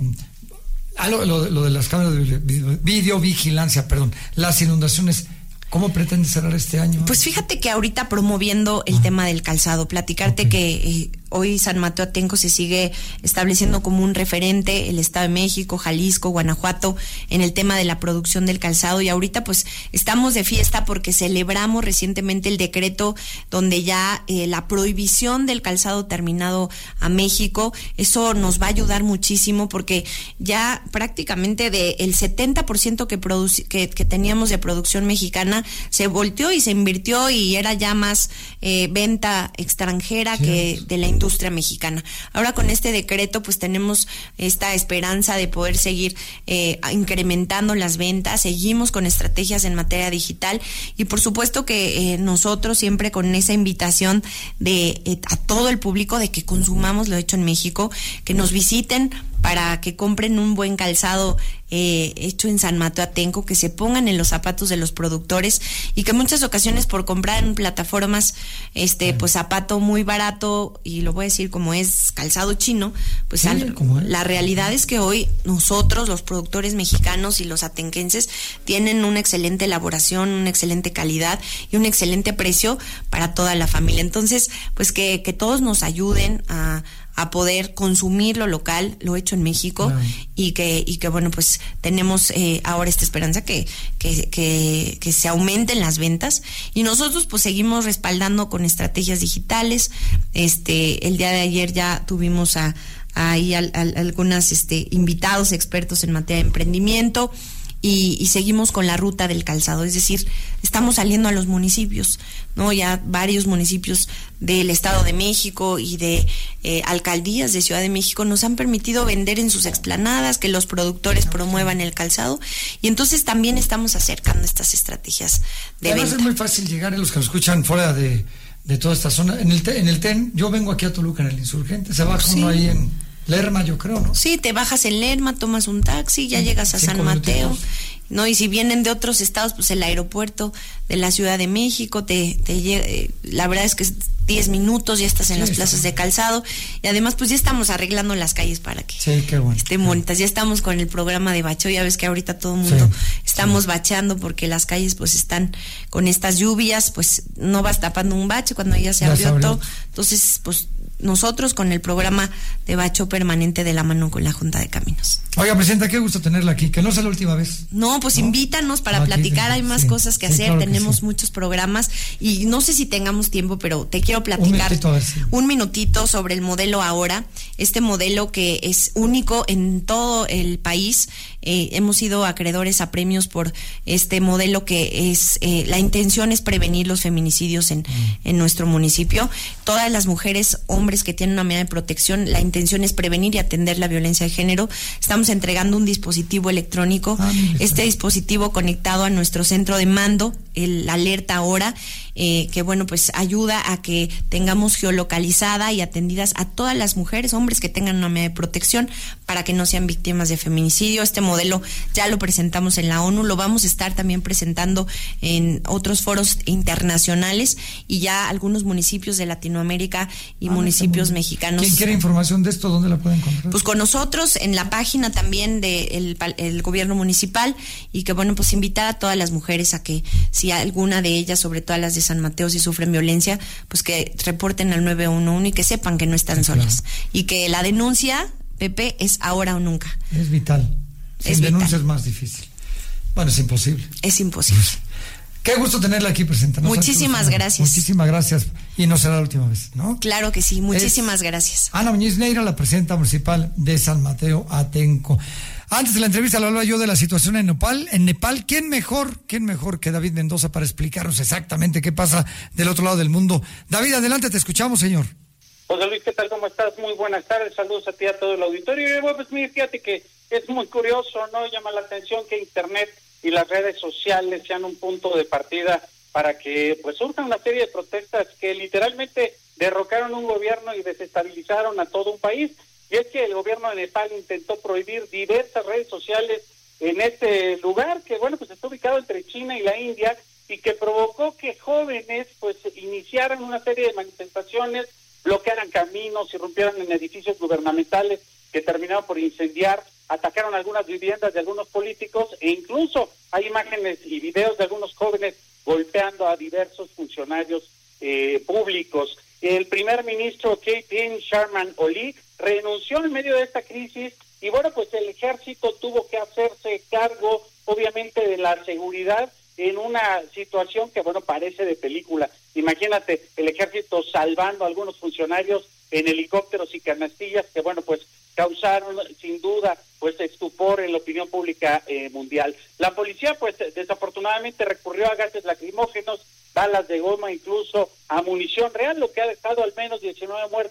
lo de las cámaras de videovigilancia, las inundaciones, ¿cómo pretende cerrar este año? Pues fíjate que ahorita promoviendo el tema del calzado, platicarte que hoy San Mateo Atenco se sigue estableciendo como un referente, el Estado de México, Jalisco, Guanajuato, en el tema de la producción del calzado y ahorita pues estamos de fiesta porque celebramos recientemente el decreto donde ya la prohibición del calzado terminado a México, eso nos va a ayudar muchísimo porque ya prácticamente del 70% que teníamos de producción mexicana se volteó y se invirtió y era ya más venta extranjera que de la industria industria mexicana. Ahora con este decreto pues tenemos esta esperanza de poder seguir incrementando las ventas, seguimos con estrategias en materia digital y por supuesto que nosotros siempre con esa invitación de a todo el público de que consumamos lo hecho en México, que nos visiten para que compren un buen calzado hecho en San Mateo Atenco, que se pongan en los zapatos de los productores y que en muchas ocasiones por comprar en plataformas pues zapato muy barato, y lo voy a decir como es calzado chino, pues la realidad es que hoy nosotros los productores mexicanos y los atenquenses tienen una excelente elaboración, una excelente calidad y un excelente precio para toda la familia. Entonces pues que todos nos ayuden a poder consumir lo local, lo hecho en México, claro. y que bueno, pues tenemos ahora esta esperanza que se aumenten las ventas, y nosotros pues seguimos respaldando con estrategias digitales. El día de ayer ya tuvimos ahí algunas invitados expertos en materia de emprendimiento. Y seguimos con la ruta del calzado, es decir, estamos saliendo a los municipios, ¿no? Ya varios municipios del Estado de México y de alcaldías de Ciudad de México nos han permitido vender en sus explanadas, que los productores promuevan el calzado, y entonces también estamos acercando estas estrategias de venta. Además es muy fácil llegar a los que nos escuchan fuera de toda esta zona. En el TEN, yo vengo aquí a Toluca en el Insurgente, se baja uno ahí en Lerma, yo creo, ¿no? Sí, te bajas en Lerma, tomas un taxi, ya llegas a San Mateo, ¿no? Y si vienen de otros estados, pues el aeropuerto de la Ciudad de México la verdad es que 10 minutos ya estás en las plazas de calzado, y además pues ya estamos arreglando las calles para que estén bonitas. Ya estamos con el programa de bacheo, ya ves que ahorita todo el mundo estamos bacheando porque las calles pues están con estas lluvias, pues no vas tapando un bache cuando ya se abrió todo. Entonces pues nosotros con el programa de bacheo permanente de la mano con la Junta de Caminos. Oiga, presidenta, qué gusto tenerla aquí, que no sea la última vez. No, pues invítanos para platicar, hay más cosas que hacer, claro, tenemos muchos programas, y no sé si tengamos tiempo, pero te quiero platicar un minutito sobre el modelo Ahora, este modelo que es único en todo el país. Hemos sido acreedores a premios por este modelo que es, la intención es prevenir los feminicidios en nuestro municipio. Todas las mujeres, hombres que tienen una medida de protección, la intención es prevenir y atender la violencia de género. Estamos entregando un dispositivo electrónico, este dispositivo conectado a nuestro centro de mando, el Alerta Ahora, que bueno, pues ayuda a que tengamos geolocalizada y atendidas a todas las mujeres, hombres que tengan una medida de protección para que no sean víctimas de feminicidio. Este modelo ya lo presentamos en la ONU, lo vamos a estar también presentando en otros foros internacionales, y ya algunos municipios de Latinoamérica y municipios mexicanos. ¿Quién quiere información de esto? ¿Dónde la puede encontrar? Pues con nosotros en la página también del gobierno municipal, y que bueno, pues invitar a todas las mujeres a que si alguna de ellas, sobre todo las de San Mateo, si sufren violencia, pues que reporten al 911 y que sepan que no están solas, y que la denuncia, Pepe, es ahora o nunca. Es vital. Sin denuncia es más difícil. Bueno, es imposible. Es imposible. Qué gusto tenerla aquí, presidenta. Muchísimas gracias. Muchísimas gracias. Y no será la última vez, ¿no? Claro que sí. Muchísimas gracias. Ana Muñiz Neira, la presidenta municipal de San Mateo Atenco. Antes de la entrevista le hablaba yo de la situación en Nepal. ¿Quién mejor que David Mendoza para explicarnos exactamente qué pasa del otro lado del mundo? David, adelante, te escuchamos, señor. José Luis, ¿qué tal? ¿Cómo estás? Muy buenas tardes. Saludos a ti y a todo el auditorio. Y bueno, pues mire, fíjate que es muy curioso, ¿no? Llama la atención que Internet y las redes sociales sean un punto de partida para que pues surjan una serie de protestas que literalmente derrocaron un gobierno y desestabilizaron a todo un país. Y es que el gobierno de Nepal intentó prohibir diversas redes sociales en este lugar, que bueno, pues está ubicado entre China y la India, y que provocó que jóvenes pues iniciaran una serie de manifestaciones, bloquearan caminos, irrumpieran en edificios gubernamentales que terminaron por incendiar, atacaron algunas viviendas de algunos políticos, e incluso hay imágenes y videos de algunos jóvenes golpeando a diversos funcionarios públicos. El primer ministro K.P. Sharma Oli renunció en medio de esta crisis, y bueno, pues el ejército tuvo que hacerse cargo, obviamente, de la seguridad en una situación que, bueno, parece de película. Imagínate, el ejército salvando a algunos funcionarios en helicópteros y canastillas que, bueno, pues causaron sin duda pues estupor en la opinión pública mundial. La policía pues desafortunadamente recurrió a gases lacrimógenos, balas de goma, incluso a munición real, lo que ha dejado al menos 19 muertos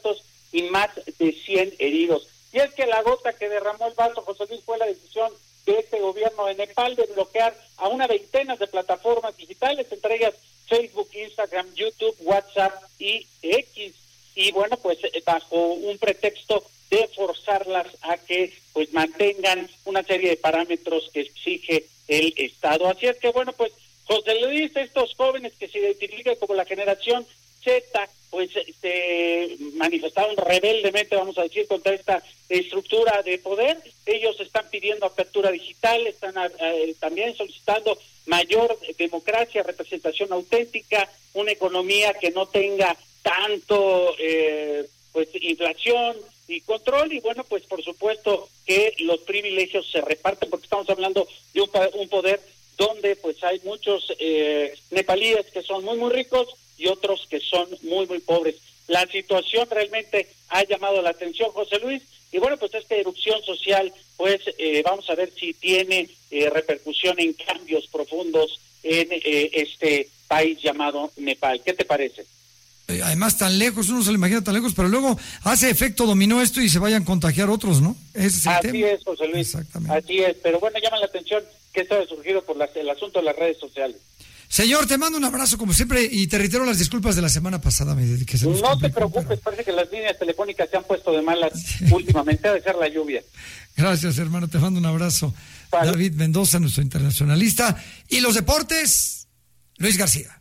y más de 100 heridos. Y es que la gota que derramó el vaso, José Luis, fue la decisión de este gobierno de Nepal de bloquear a una veintena de plataformas digitales, entre ellas Facebook, Instagram, YouTube, WhatsApp y X. Y bueno, pues bajo un pretexto de forzarlas a que pues mantengan una serie de parámetros que exige el Estado. Así es que bueno, pues José Luis, estos jóvenes que se identifican como la generación Z, pues se manifestaron rebeldemente, vamos a decir, contra esta estructura de poder. Ellos están pidiendo apertura digital, están también solicitando mayor democracia, representación auténtica, una economía que no tenga tanto pues inflación y control, y bueno, pues por supuesto que los privilegios se reparten, porque estamos hablando de un poder donde pues hay muchos nepalíes que son muy muy ricos y otros que son muy muy pobres. La situación realmente ha llamado la atención, José Luis, y bueno, pues esta erupción social, pues vamos a ver si tiene repercusión en cambios profundos en este país llamado Nepal. ¿Qué te parece? Además tan lejos, uno se lo imagina tan lejos, pero luego hace efecto dominó esto y se vayan a contagiar otros, ¿no? Así es, José Luis. Exactamente. Así es, pero bueno, llama la atención que esto ha surgido por el asunto de las redes sociales. Señor, te mando un abrazo como siempre y te reitero las disculpas de la semana pasada. No te preocupes, parece que las líneas telefónicas se han puesto de malas últimamente, ha de ser la lluvia. Gracias, hermano, te mando un abrazo. Vale. David Mendoza, nuestro internacionalista. Y los deportes, Luis García.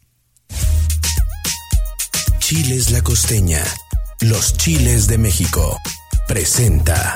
Chiles La Costeña, los chiles de México, presenta.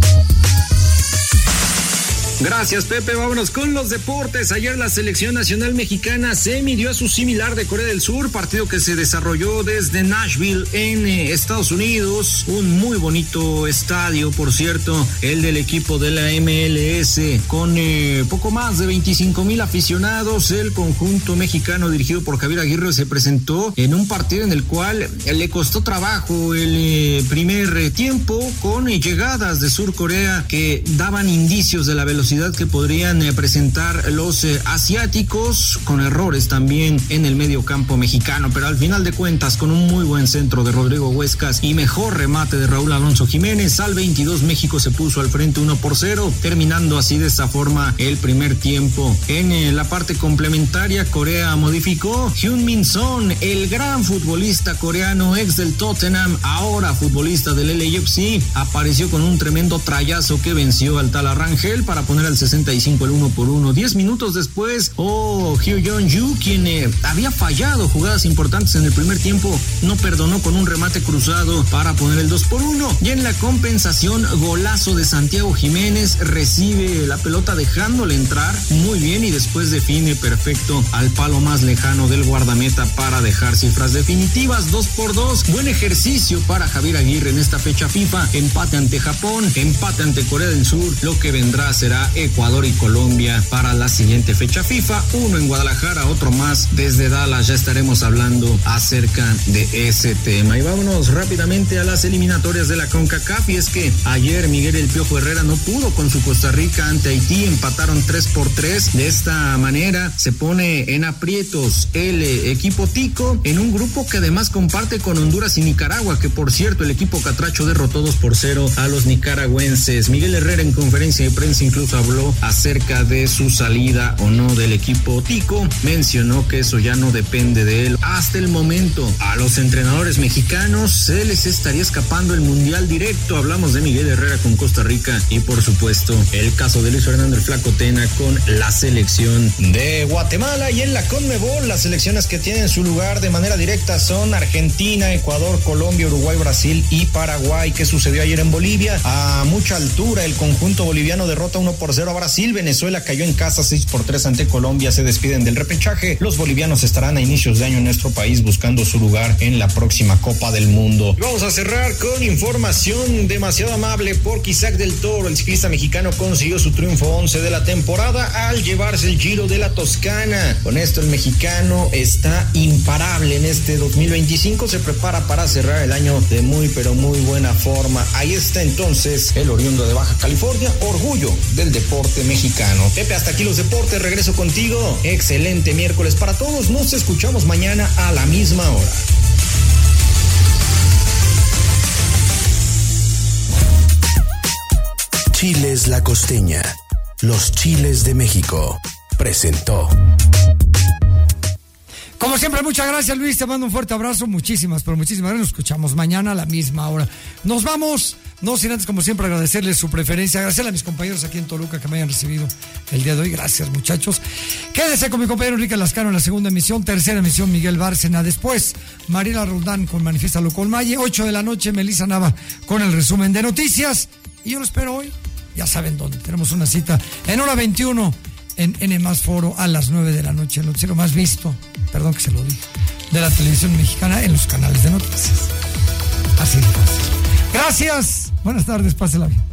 Gracias, Pepe. Vámonos con los deportes. Ayer la selección nacional mexicana se midió a su similar de Corea del Sur, partido que se desarrolló desde Nashville en Estados Unidos. Un muy bonito estadio, por cierto, el del equipo de la MLS, con poco más de 25,000 aficionados. El conjunto mexicano dirigido por Javier Aguirre se presentó en un partido en el cual le costó trabajo el primer tiempo, con llegadas de Sur Corea que daban indicios de la velocidad que podrían presentar los asiáticos, con errores también en el medio campo mexicano, pero al final de cuentas, con un muy buen centro de Rodrigo Huescas y mejor remate de Raúl Alonso Jiménez, al 22 México se puso al frente 1-0, terminando así de esta forma el primer tiempo. En la parte complementaria, Corea modificó. Heung-min Son, el gran futbolista coreano, ex del Tottenham, ahora futbolista del LAFC, apareció con un tremendo trayazo que venció al Tal Rangel para poner al 65 el 1-1. 10 minutos después, Hyo Jong-yu, quien había fallado jugadas importantes en el primer tiempo, no perdonó con un remate cruzado para poner el 2-1. Y en la compensación, golazo de Santiago Jiménez, recibe la pelota dejándole entrar muy bien y después define perfecto al palo más lejano del guardameta para dejar cifras definitivas. 2-2. Buen ejercicio para Javier Aguirre en esta fecha FIFA. Empate ante Japón, empate ante Corea del Sur. Lo que vendrá será Ecuador y Colombia para la siguiente fecha FIFA. Uno en Guadalajara, otro más desde Dallas. Ya estaremos hablando acerca de ese tema. Y vámonos rápidamente a las eliminatorias de la CONCACAF. Y es que ayer Miguel El Piojo Herrera no pudo con su Costa Rica ante Haití. Empataron 3-3. De esta manera se pone en aprietos el equipo tico en un grupo que además comparte con Honduras y Nicaragua, que por cierto el equipo catracho derrotó 2-0 a los nicaragüenses. Miguel Herrera en conferencia de prensa incluso habló acerca de su salida o no del equipo tico. Mencionó que eso ya no depende de él. Hasta el momento, a los entrenadores mexicanos se les estaría escapando el mundial directo. Hablamos de Miguel Herrera con Costa Rica y por supuesto el caso de Luis Fernando el Flaco Tena con la selección de Guatemala. Y en la CONMEBOL, las selecciones que tienen su lugar de manera directa son Argentina, Ecuador, Colombia, Uruguay, Brasil y Paraguay. ¿Qué sucedió ayer en Bolivia? A mucha altura, el conjunto boliviano derrota 1-0 a Brasil. Venezuela cayó en casa 6-3 ante Colombia. Se despiden del repechaje. Los bolivianos estarán a inicios de año en nuestro país buscando su lugar en la próxima Copa del Mundo. Vamos a cerrar con información demasiado amable porque Isaac del Toro, el ciclista mexicano, consiguió su triunfo 11 de la temporada al llevarse el Giro de la Toscana. Con esto el mexicano está imparable en este 2025. Se prepara para cerrar el año de muy pero muy buena forma. Ahí está entonces el oriundo de Baja California, orgullo del deporte mexicano. Pepe, hasta aquí los deportes, regreso contigo. Excelente miércoles para todos, nos escuchamos mañana a la misma hora. Chiles La Costeña, los chiles de México, presentó. Como siempre, muchas gracias, Luis. Te mando un fuerte abrazo. Muchísimas gracias. Nos escuchamos mañana a la misma hora. Nos vamos. No sin antes, como siempre, agradecerles su preferencia. Agradecerle a mis compañeros aquí en Toluca que me hayan recibido el día de hoy. Gracias, muchachos. Quédese con mi compañero Enrique Lascano en la segunda emisión. Tercera emisión, Miguel Bárcena. Después, Mariela Roldán con Manifiéstalo con Maye. 8 de la noche, Melissa Nava con el resumen de noticias. Y yo lo espero hoy. Ya saben dónde. Tenemos una cita en hora 21 en N+ Foro a las 9 de la noche. El noticiero más visto, perdón que se lo dije, de la televisión mexicana en los canales de noticias. Así de fácil. Gracias. Buenas tardes. Pásela bien.